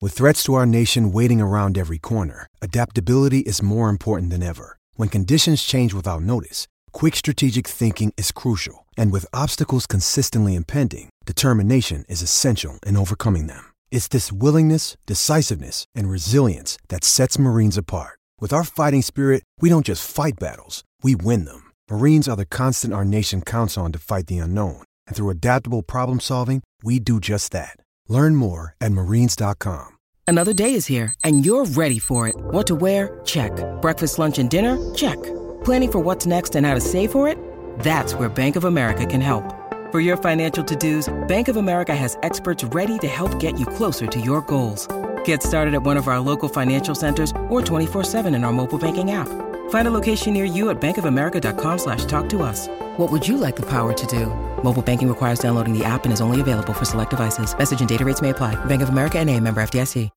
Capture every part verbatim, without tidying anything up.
With threats to our nation waiting around every corner, adaptability is more important than ever. When conditions change without notice, quick strategic thinking is crucial. And with obstacles consistently impending, determination is essential in overcoming them. It's this willingness, decisiveness, and resilience that sets Marines apart. With our fighting spirit, we don't just fight battles, we win them. Marines are the constant our nation counts on to fight the unknown. And through adaptable problem solving, we do just that. Learn more at marines dot com. Another day is here, and you're ready for it. What to wear? Check. Breakfast, lunch, and dinner? Check. Planning for what's next and how to save for it? That's where Bank of America can help. For your financial to-dos, Bank of America has experts ready to help get you closer to your goals. Get started at one of our local financial centers or twenty-four seven in our mobile banking app. Find a location near you at bankofamerica.com slash talk to us. What would you like the power to do? Mobile banking requires downloading the app and is only available for select devices. Message and data rates may apply. Bank of America N A, member F D I C.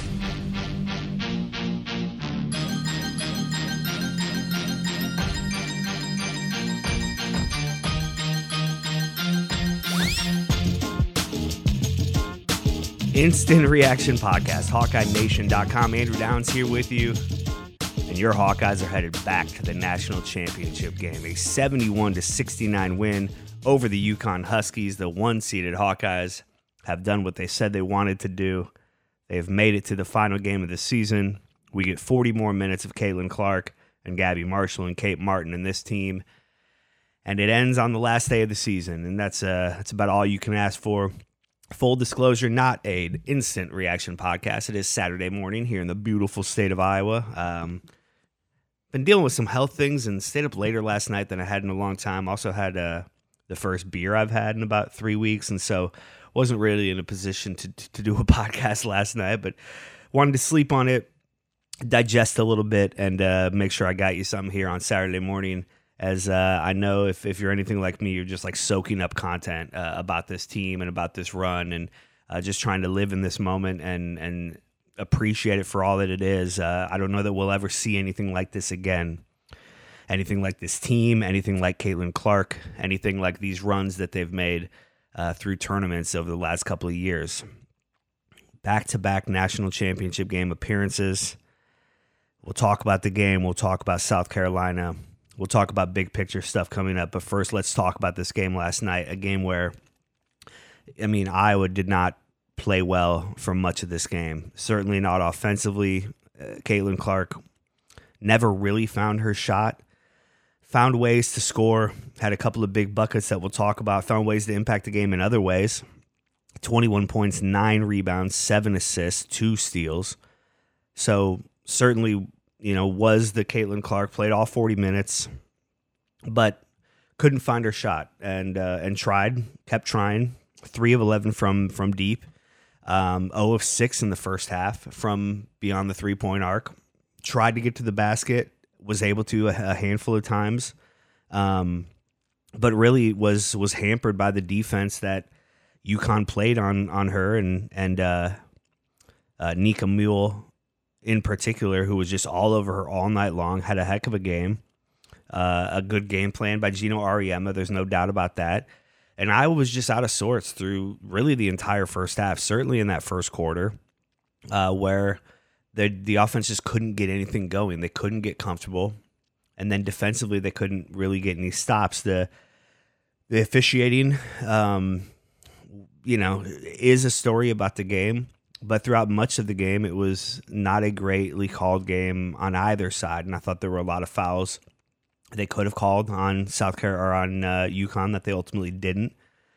Instant Reaction Podcast, Hawkeye Nation dot com. Andrew Downs here with you. And your Hawkeyes are headed back to the national championship game. A seventy-one to sixty-nine win over the UConn Huskies. The one-seeded Hawkeyes have done what they said they wanted to do. They have made it to the final game of the season. We get forty more minutes of Caitlin Clark and Gabby Marshall and Kate Martin in this team. And it ends on the last day of the season. And that's uh, that's about all you can ask for. Full disclosure, not an instant reaction podcast. It is Saturday morning here in the beautiful state of Iowa. Um, been dealing with some health things and stayed up later last night than I had in a long time. Also had uh, the first beer I've had in about three weeks, and so wasn't really in a position to, to do a podcast last night, but wanted to sleep on it, digest a little bit, and uh, make sure I got you something here on Saturday morning. As uh, I know if, if you're anything like me, you're just like soaking up content uh, about this team and about this run and uh, just trying to live in this moment and and appreciate it for all that it is. Uh, I don't know that we'll ever see anything like this again. Anything like this team, anything like Caitlin Clark, anything like these runs that they've made uh, through tournaments over the last couple of years. Back-to-back national championship game appearances. We'll talk about the game. We'll talk about South Carolina. We'll talk about big picture stuff coming up, but first let's talk about this game last night, a game where, I mean, Iowa did not play well for much of this game. Certainly not offensively. Uh, Caitlin Clark never really found her shot, found ways to score, had a couple of big buckets that we'll talk about, found ways to impact the game in other ways. twenty-one points, nine rebounds, seven assists, two steals. So certainly, you know, was the Caitlin Clark, played all forty minutes, but couldn't find her shot and uh, and tried, kept trying. three of eleven from from deep, um, zero of six in the first half from beyond the three-point arc. Tried to get to the basket, was able to a, a handful of times, um, but really was was hampered by the defense that UConn played on on her and and uh, uh, Nika Mule in particular, who was just all over her all night long, had a heck of a game. Uh, a good game plan by Gino Auriemma, there's no doubt about that. And Iowa was just out of sorts through really the entire first half, certainly in that first quarter, uh, where the the offense just couldn't get anything going. They couldn't get comfortable. And then defensively, they couldn't really get any stops. The the officiating, um, you know, is a story about the game. But throughout much of the game, it was not a greatly called game on either side, and I thought there were a lot of fouls they could have called on South Carolina or on uh, UConn that they ultimately didn't.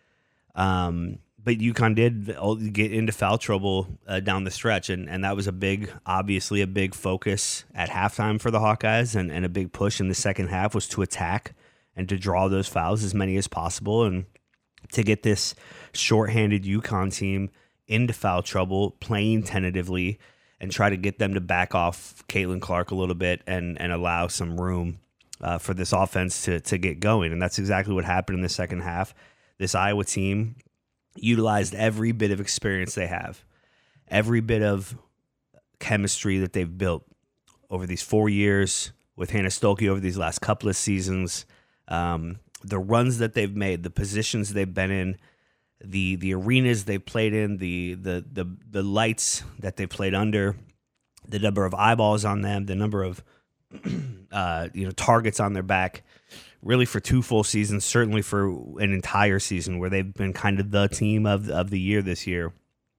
Um, but UConn did get into foul trouble uh, down the stretch, and, and that was a big, obviously a big focus at halftime for the Hawkeyes, and, and a big push in the second half was to attack and to draw those fouls, as many as possible, and to get this shorthanded UConn team into foul trouble, playing tentatively, and try to get them to back off Caitlin Clark a little bit and and allow some room uh, for this offense to to get going. And that's exactly what happened in the second half. This Iowa team utilized every bit of experience they have, every bit of chemistry that they've built over these four years with Hannah Stuelke over these last couple of seasons, um, the runs that they've made, the positions they've been in. the the arenas they played in, the the the the lights that they played under, the number of eyeballs on them, the number of uh, you know targets on their back. Really, for two full seasons, certainly for an entire season where they've been kind of the team of of the year this year,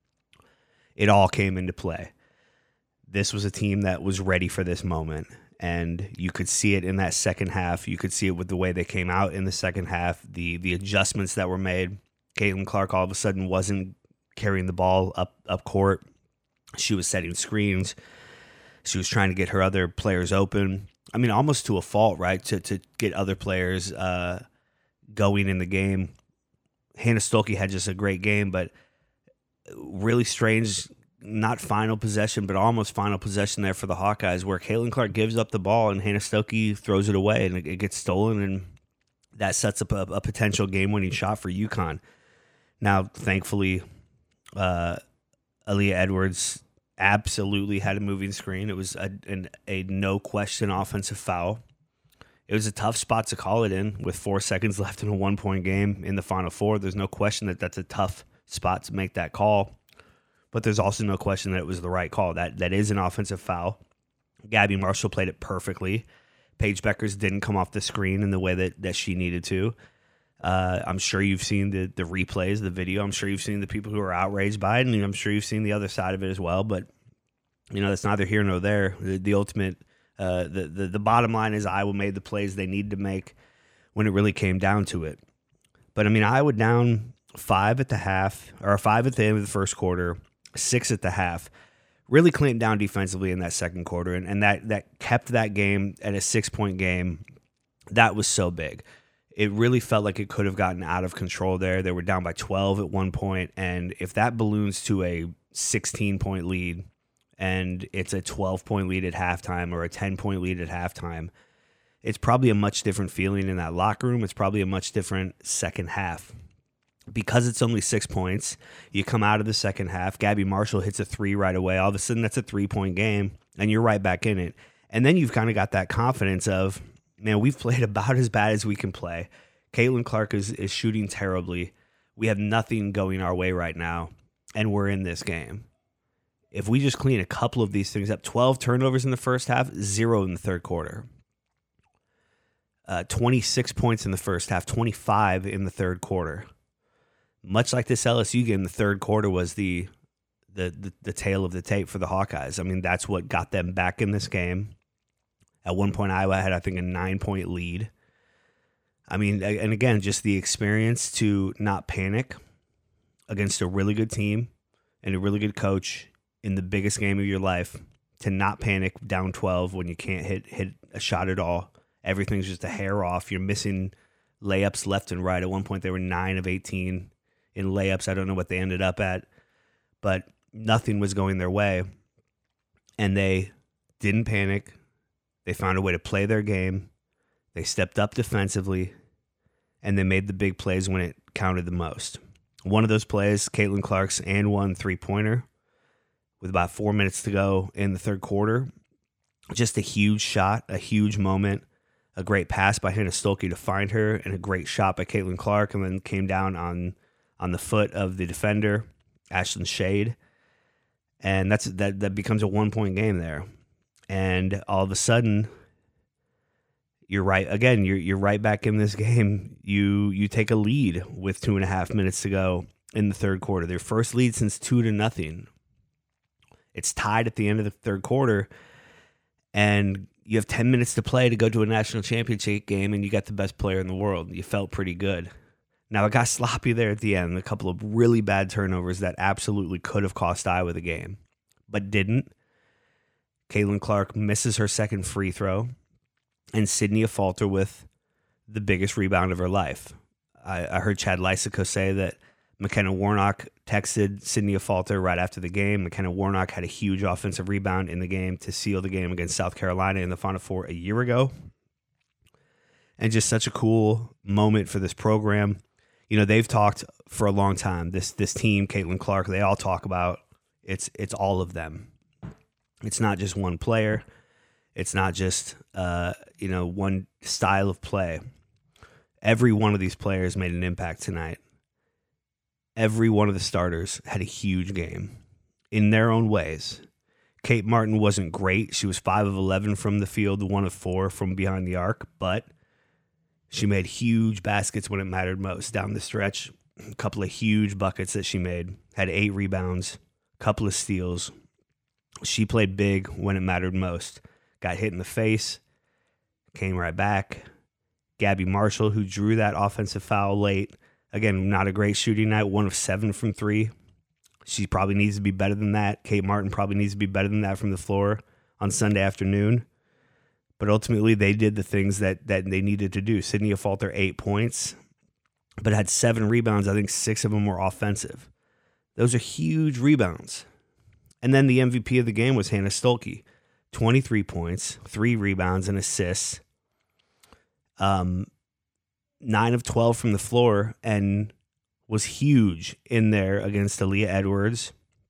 it all came into play. This was a team that was ready for this moment, and you could see it in that second half. You could see it with the way they came out in the second half, the the adjustments that were made. Caitlin Clark all of a sudden wasn't carrying the ball up, up court. She was setting screens. She was trying to get her other players open. I mean, almost to a fault, right, to to get other players uh, going in the game. Hannah Stuelke had just a great game, but really strange, not final possession, but almost final possession there for the Hawkeyes, where Caitlin Clark gives up the ball and Hannah Stuelke throws it away, and it, it gets stolen, and that sets up a, a potential game-winning shot for UConn. Now, thankfully, uh, Aaliyah Edwards absolutely had a moving screen. It was a, an, a no-question offensive foul. It was a tough spot to call it in with four seconds left in a one-point game in the Final Four. There's no question that that's a tough spot to make that call, but there's also no question that it was the right call. That That is an offensive foul. Gabby Marshall played it perfectly. Paige Beckers didn't come off the screen in the way that, that she needed to. Uh, I'm sure you've seen the the replays, the video. I'm sure you've seen the people who are outraged by it, and I'm sure you've seen the other side of it as well. But, you know, that's neither here nor there. The, the ultimate, uh, the, the, the bottom line is Iowa made the plays they needed to make when it really came down to it. But, I mean, Iowa down five at the half, or five at the end of the first quarter, six at the half. Really clamped down defensively in that second quarter, and, and that, that kept that game at a six-point game. That was so big. It really felt like it could have gotten out of control there. They were down by twelve at one point, and if that balloons to a sixteen-point lead and it's a twelve-point lead at halftime or a ten-point lead at halftime, it's probably a much different feeling in that locker room. It's probably a much different second half. Because it's only six points, you come out of the second half, Gabby Marshall hits a three right away. All of a sudden, that's a three-point game, and you're right back in it. And then you've kind of got that confidence of, man, we've played about as bad as we can play. Caitlin Clark is, is shooting terribly. We have nothing going our way right now, and we're in this game. If we just clean a couple of these things up, twelve turnovers in the first half, zero in the third quarter. Uh, twenty-six points in the first half, twenty-five in the third quarter. Much like this L S U game, the third quarter was the, the the the tail of the tape for the Hawkeyes. I mean, that's what got them back in this game. At one point, Iowa had, I think, a nine-point lead. I mean, and again, just the experience to not panic against a really good team and a really good coach in the biggest game of your life, to not panic down twelve when you can't hit hit a shot at all. Everything's just a hair off. You're missing layups left and right. At one point, they were nine of eighteen in layups. I don't know what they ended up at, but nothing was going their way. And they didn't panic. They found a way to play their game. They stepped up defensively, and they made the big plays when it counted the most. One of those plays, Caitlin Clark's and one three-pointer with about four minutes to go in the third quarter. Just a huge shot, a huge moment, a great pass by Hannah Stuelke to find her, and a great shot by Caitlin Clark, and then came down on on the foot of the defender, Ashlyn Shade. And that's that that becomes a one-point game there. And all of a sudden, you're right again. You're you're right back in this game. You you take a lead with two and a half minutes to go in the third quarter. Their first lead since two to nothing. It's tied at the end of the third quarter, and you have ten minutes to play to go to a national championship game, and you got the best player in the world. You felt pretty good. Now, it got sloppy there at the end. A couple of really bad turnovers that absolutely could have cost Iowa the game, but didn't. Caitlin Clark misses her second free throw, and Sydney Falter with the biggest rebound of her life. I, I heard Chad Lysico say that McKenna Warnock texted Sydney Falter right after the game. McKenna Warnock had a huge offensive rebound in the game to seal the game against South Carolina in the Final Four a year ago. And just such a cool moment for this program. You know, they've talked for a long time. This this team, Caitlin Clark, they all talk about it's it's all of them. It's not just one player. It's not just uh, you know, one style of play. Every one of these players made an impact tonight. every one of the starters had a huge game in their own ways. Kate Martin wasn't great. She was five of eleven from the field, one of four from behind the arc, but she made huge baskets when it mattered most down the stretch. A couple of huge buckets that she made, had eight rebounds, a couple of steals. She played big when it mattered most. Got hit in the face, came right back. Gabby Marshall, who drew that offensive foul late, again, not a great shooting night, one of seven from three. She probably needs to be better than that. Kate Martin probably needs to be better than that from the floor on Sunday afternoon. But ultimately, they did the things that that they needed to do. Sydney Affolter, eight points, but had seven rebounds. I think six of them were offensive. Those are huge rebounds. And then the M V P of the game was Hannah Stuelke. twenty-three points, three rebounds, and assists. Um, nine of twelve from the floor, and was huge in there against Aaliyah Edwards.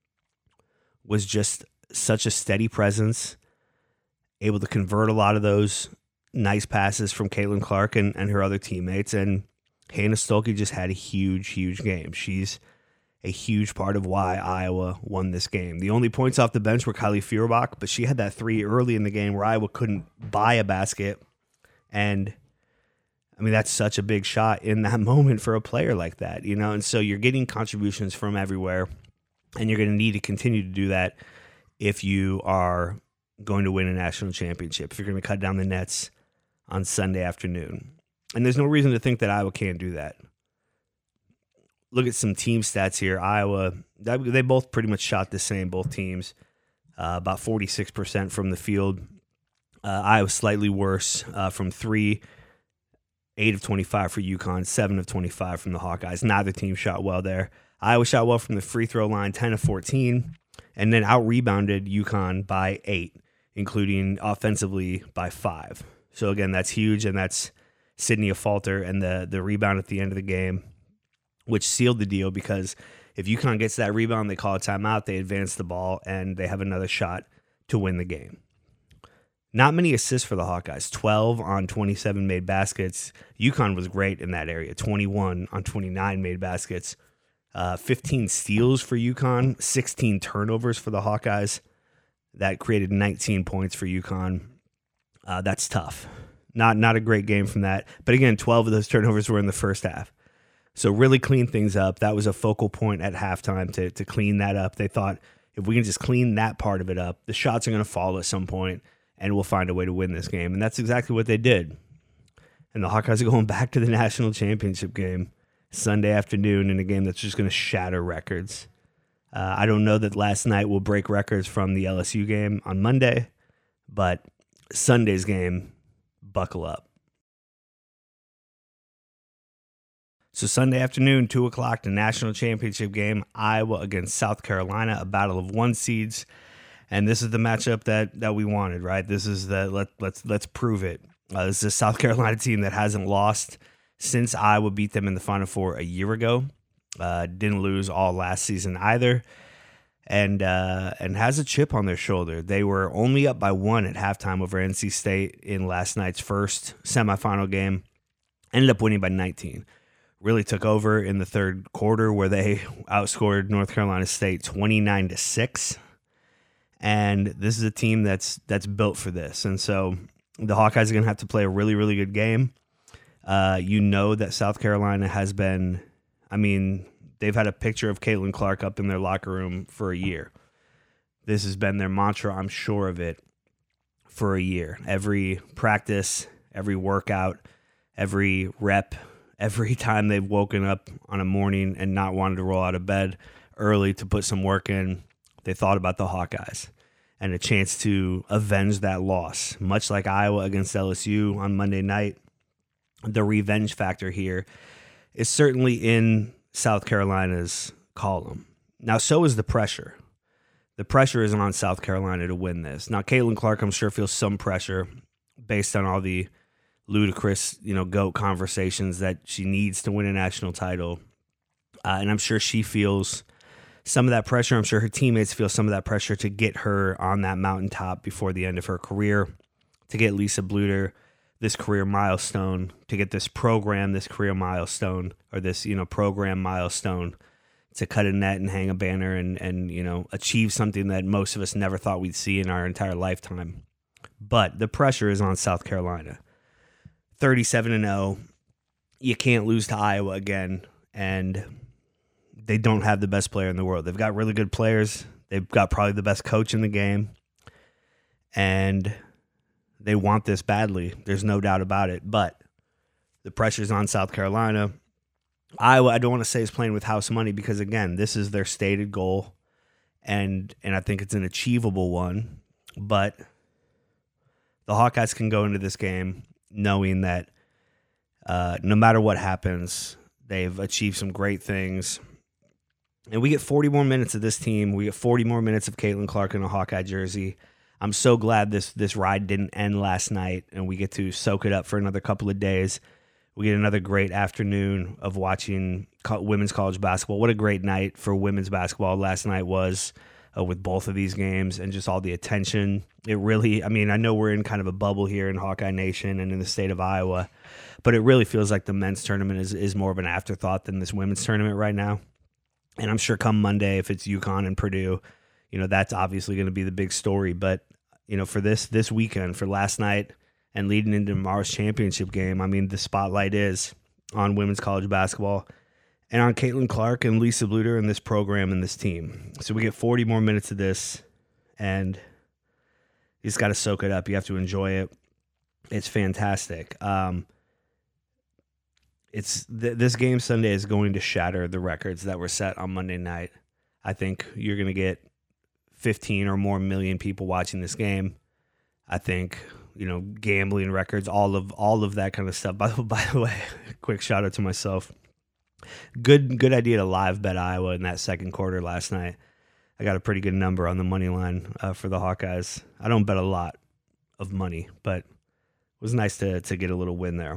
Was just such a steady presence, able to convert a lot of those nice passes from Caitlin Clark and, and her other teammates. And Hannah Stuelke just had a huge, huge game. She's a huge part of why Iowa won this game. The only points off the bench were Kylie Feuerbach, but she had that three early in the game where Iowa couldn't buy a basket. And I mean, that's such a big shot in that moment for a player like that, you know? And so you're getting contributions from everywhere, and you're going to need to continue to do that if you are going to win a national championship, if you're going to cut down the nets on Sunday afternoon. And there's no reason to think that Iowa can't do that. Look at some team stats here. Iowa, they both pretty much shot the same, both teams, uh, about forty-six percent from the field. Uh, Iowa slightly worse uh, from three, eight of twenty-five for UConn, seven of twenty-five from the Hawkeyes. Neither team shot well there. Iowa shot well from the free throw line, ten of fourteen, and then out-rebounded UConn by eight, including offensively by five. So again, that's huge, and that's Sydney Affolter and the, the rebound at the end of the game, which sealed the deal, because if UConn gets that rebound, they call a timeout, they advance the ball, and they have another shot to win the game. Not many assists for the Hawkeyes, twelve on twenty-seven made baskets. UConn was great in that area, twenty-one on twenty-nine made baskets. Uh, fifteen steals for UConn, sixteen turnovers for the Hawkeyes. That created nineteen points for UConn. Uh, that's tough. Not, not a great game from that. But again, twelve of those turnovers were in the first half. So really clean things up. That was a focal point at halftime to, to clean that up. They thought, if we can just clean that part of it up, the shots are going to fall at some point, and we'll find a way to win this game. And that's exactly what they did. And the Hawkeyes are going back to the national championship game Sunday afternoon in a game that's just going to shatter records. Uh, I don't know that last night will break records from the L S U game on Monday, but Sunday's game, buckle up. So Sunday afternoon, two o'clock, the national championship game, Iowa against South Carolina, a battle of one seeds. And this is the matchup that that we wanted, right? This is the, let, let's let's prove it. Uh, this is a South Carolina team that hasn't lost since Iowa beat them in the Final Four a year ago. Uh, didn't lose all last season either. And uh, and has a chip on their shoulder. They were only up by one at halftime over N C State in last night's first semifinal game. Ended up winning by nineteen. Really took over in the third quarter, where they outscored North Carolina State twenty-nine to six. And this is a team that's that's built for this. And so the Hawkeyes are going to have to play a really, really good game. Uh, you know that South Carolina has been, I mean, they've had a picture of Caitlin Clark up in their locker room for a year. This has been their mantra, I'm sure of it, for a year. Every practice, every workout, every rep, every time they've woken up on a morning and not wanted to roll out of bed early to put some work in, they thought about the Hawkeyes and a chance to avenge that loss. Much like Iowa against L S U on Monday night, the revenge factor here is certainly in South Carolina's column. Now, so is the pressure. The pressure isn't on South Carolina to win this. Now, Caitlin Clark, I'm sure, feels some pressure based on all the ludicrous, you know, GOAT conversations that she needs to win a national title. Uh, and I'm sure she feels some of that pressure. I'm sure her teammates feel some of that pressure to get her on that mountaintop before the end of her career, to get Lisa Bluder this career milestone, to get this program, this career milestone, or this, you know, program milestone to cut a net and hang a banner and, and, you know, achieve something that most of us never thought we'd see in our entire lifetime. But the pressure is on South Carolina. thirty-seven and oh. You can't lose to Iowa again, and they don't have the best player in the world. They've got really good players. They've got probably the best coach in the game, and they want this badly. There's no doubt about it, but the pressure's on South Carolina. Iowa, I don't want to say is playing with house money because, again, this is their stated goal, and and I think it's an achievable one, but the Hawkeyes can go into this game knowing that uh, no matter what happens, they've achieved some great things. And we get forty more minutes of this team. We get forty more minutes of Caitlin Clark in a Hawkeye jersey. I'm so glad this this ride didn't end last night, and we get to soak it up for another couple of days. We get another great afternoon of watching co- women's college basketball. What a great night for women's basketball last night was uh, with both of these games and just all the attention. It really, I mean, I know we're in kind of a bubble here in Hawkeye Nation and in the state of Iowa, but it really feels like the men's tournament is, is more of an afterthought than this women's tournament right now. And I'm sure come Monday, if it's UConn and Purdue, you know, that's obviously going to be the big story. But, you know, for this this weekend, for last night and leading into tomorrow's championship game, I mean, the spotlight is on women's college basketball and on Caitlin Clark and Lisa Bluder and this program and this team. So we get forty more minutes of this, and you just got to soak it up. You have to enjoy it. It's fantastic. Um, It's th- this game Sunday is going to shatter the records that were set on Monday night. I think you're going to get fifteen or more million people watching this game. I think, you know, gambling records, all of all of that kind of stuff. By, by the way, quick shout out to myself. Good good idea to live bet Iowa in that second quarter last night. I got a pretty good number on the money line uh, for the Hawkeyes. I don't bet a lot of money, but it was nice to to get a little win there.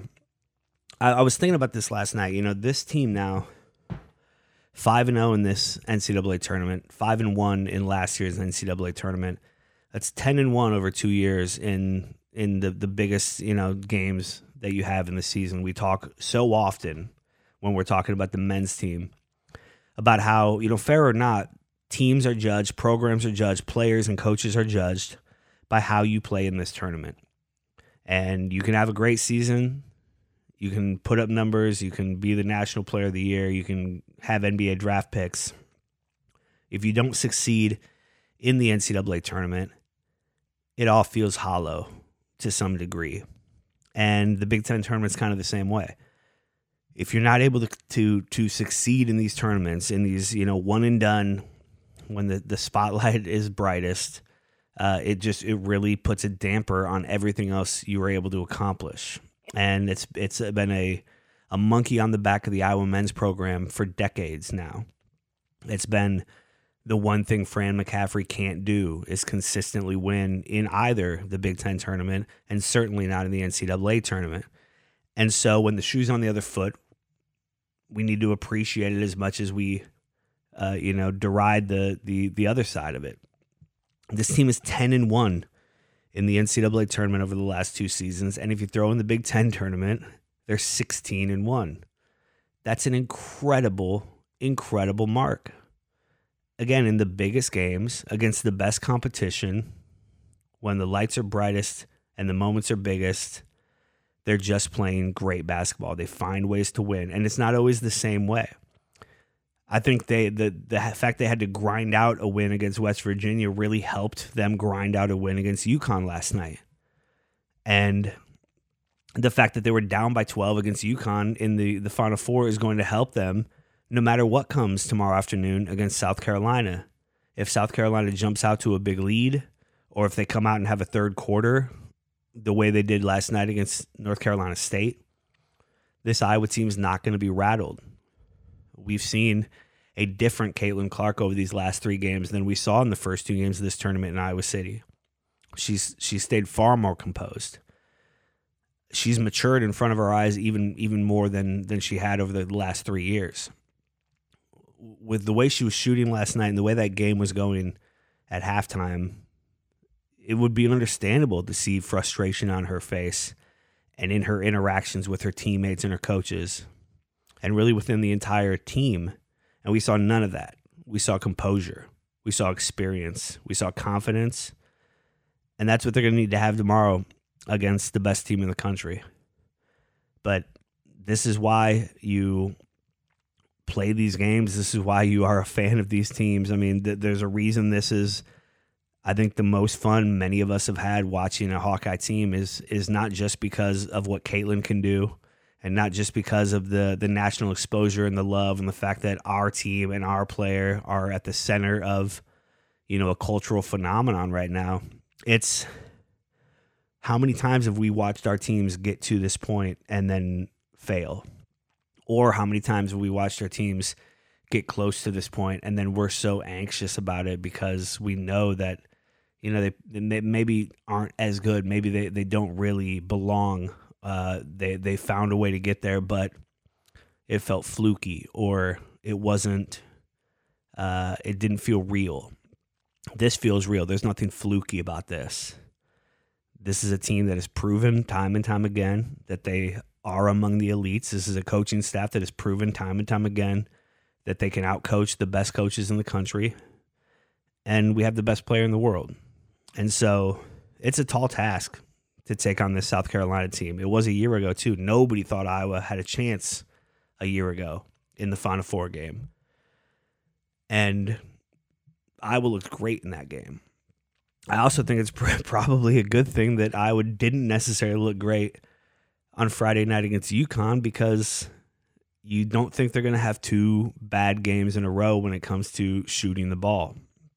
I was thinking about this last night. You know, this team now, five and zero in this N C double A tournament, five and one in last year's N C double A tournament. That's ten and one over two years in in the the biggest, you know, games that you have in the season. We talk so often when we're talking about the men's team about how, you know, fair or not, teams are judged, programs are judged, players and coaches are judged by how you play in this tournament. And you can have a great season. You can put up numbers. You can be the National Player of the Year. You can have N B A draft picks. If you don't succeed in the N C double A tournament, it all feels hollow to some degree. And the Big Ten tournament's kind of the same way. If you're not able to to, to succeed in these tournaments, in these, you know, one and done, when the, the spotlight is brightest, uh, it just it really puts a damper on everything else you were able to accomplish. And it's it's been a, a monkey on the back of the Iowa men's program for decades now. It's been the one thing Fran McCaffrey can't do is consistently win in either the Big Ten tournament and certainly not in the N C double A tournament. And so when the shoe's on the other foot, we need to appreciate it as much as we, uh, you know, deride the the the other side of it. This team is ten and one. In the N C double A tournament over the last two seasons, and if you throw in the Big Ten tournament, they're sixteen and one. That's an incredible, incredible mark. Again, in the biggest games, against the best competition, when the lights are brightest and the moments are biggest, they're just playing great basketball. They find ways to win, and it's not always the same way. I think they the the fact they had to grind out a win against West Virginia really helped them grind out a win against UConn last night. And the fact that they were down by twelve against UConn in the, the Final Four is going to help them no matter what comes tomorrow afternoon against South Carolina. If South Carolina jumps out to a big lead, or if they come out and have a third quarter the way they did last night against North Carolina State, this Iowa team is not going to be rattled. We've seen a different Caitlin Clark over these last three games than we saw in the first two games of this tournament in Iowa City. She's she's stayed far more composed. She's matured in front of our eyes even even more than than she had over the last three years. With the way she was shooting last night and the way that game was going at halftime, it would be understandable to see frustration on her face and in her interactions with her teammates and her coaches, and really within the entire team And we saw none of that. We saw composure. We saw experience. We saw confidence. And that's what they're going to need to have tomorrow against the best team in the country. But this is why you play these games. This is why you are a fan of these teams. I mean, th- there's a reason this is, I think, the most fun many of us have had watching a Hawkeye team is is not just because of what Caitlin can do and not just because of the the national exposure and the love and the fact that our team and our player are at the center of, you know, a cultural phenomenon right now. It's how many times have we watched our teams get to this point and then fail? Or how many times have we watched our teams get close to this point and then we're so anxious about it because we know that, you know, they, they maybe aren't as good. Maybe they, they don't really belong. Uh, they, they found a way to get there, but it felt fluky or it wasn't, uh, it didn't feel real. This feels real. There's nothing fluky about this. This is a team that has proven time and time again that they are among the elites. This is a coaching staff that has proven time and time again that they can outcoach the best coaches in the country. And we have the best player in the world. And so it's a tall task to take on this South Carolina team. It was a year ago, too. Nobody thought Iowa had a chance a year ago in the Final Four game. And Iowa looked great in that game. I also think it's pr- probably a good thing that Iowa didn't necessarily look great on Friday night against UConn because you don't think they're going to have two bad games in a row when it comes to shooting the ball.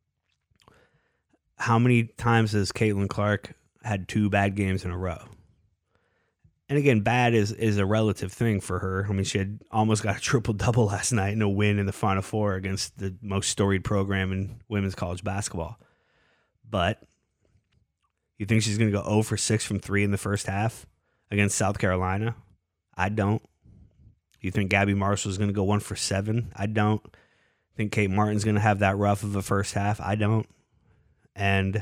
How many times has Caitlin Clark had two bad games in a row? And again, bad is, is a relative thing for her. I mean, she had almost got a triple-double last night in a win in the Final Four against the most storied program in women's college basketball. But you think she's going to go zero for six from three in the first half against South Carolina? I don't. You think Gabby Marshall is going to go one for seven? I don't. Think Kate Martin's going to have that rough of a first half? I don't. And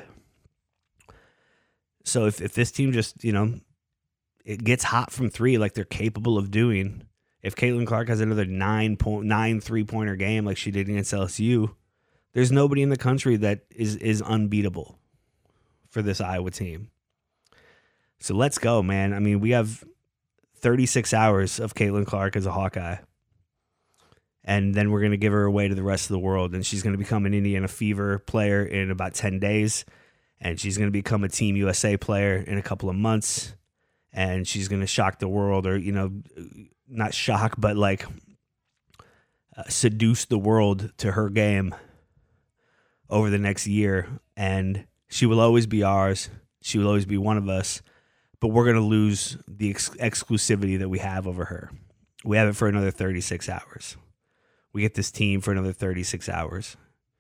so if, if this team just, you know, it gets hot from three like they're capable of doing, if Caitlin Clark has another nine point nine three-pointer game like she did against L S U, there's nobody in the country that is is unbeatable for this Iowa team. So let's go, man. I mean, we have thirty-six hours of Caitlin Clark as a Hawkeye. And then we're going to give her away to the rest of the world. And she's going to become an Indiana Fever player in about ten days. And she's going to become a Team U S A player in a couple of months. And she's going to shock the world, or, you know, not shock, but like uh, seduce the world to her game over the next year. And she will always be ours. She will always be one of us. But we're going to lose the ex- exclusivity that we have over her. We have it for another thirty-six hours. We get this team for another thirty-six hours.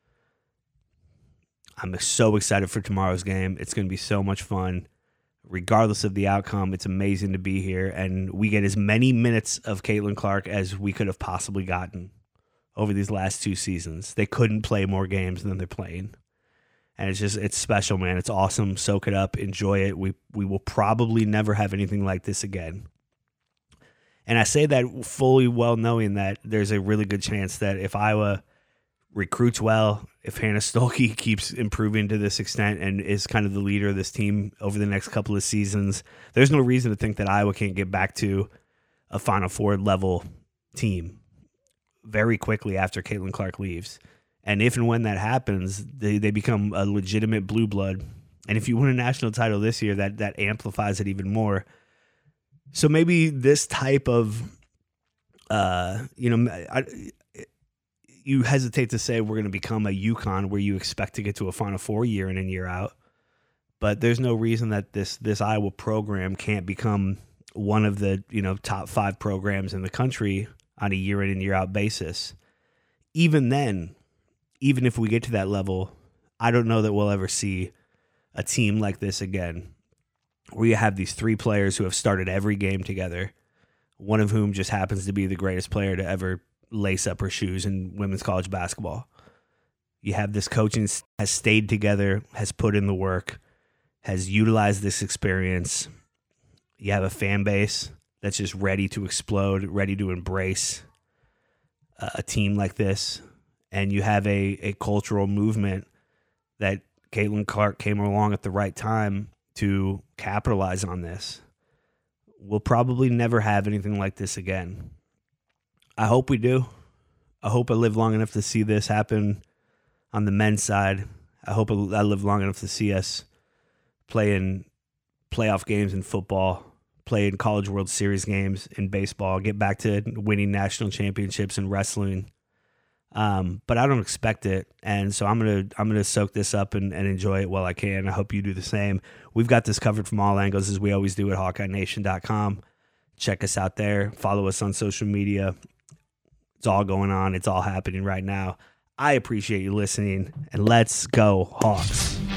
I'm so excited for tomorrow's game. It's going to be so much fun. Regardless of the outcome, it's amazing to be here. And we get as many minutes of Caitlin Clark as we could have possibly gotten over these last two seasons. They couldn't play more games than they're playing. And it's just, it's special, man. It's awesome. Soak it up. Enjoy it. We we will probably never have anything like this again. And I say that fully well knowing that there's a really good chance that if Iowa recruits well, if Hannah Stuelke keeps improving to this extent and is kind of the leader of this team over the next couple of seasons, there's no reason to think that Iowa can't get back to a Final Four level team very quickly after Caitlin Clark leaves. And if and when that happens, they, they become a legitimate blue blood. And if you win a national title this year, that that amplifies it even more. So maybe this type of, uh, you know, I, you hesitate to say we're going to become a UConn where you expect to get to a Final Four year in and year out. But there's no reason that this this Iowa program can't become one of the, you know, top five programs in the country on a year in and year out basis. Even then, even if we get to that level, I don't know that we'll ever see a team like this again, where you have these three players who have started every game together, one of whom just happens to be the greatest player to ever lace up her shoes in women's college basketball. You have this coaching has stayed together, has put in the work, has utilized this experience. You have a fan base that's just ready to explode, ready to embrace a team like this, and you have a, a cultural movement that Caitlin Clark came along at the right time to capitalize on this. We'll probably never have anything like this again. I hope we do. I hope I live long enough to see this happen on the men's side. I hope I live long enough to see us play in playoff games in football, play in College World Series games in baseball, get back to winning national championships in wrestling. Um, but I don't expect it, and so I'm gonna I'm gonna soak this up and, and enjoy it while I can. I hope you do the same. We've got this covered from all angles, as we always do at Hawkeye Nation dot com. Check us out there. Follow us on social media. It's all going on. It's all happening right now. I appreciate you listening, and let's go Hawks.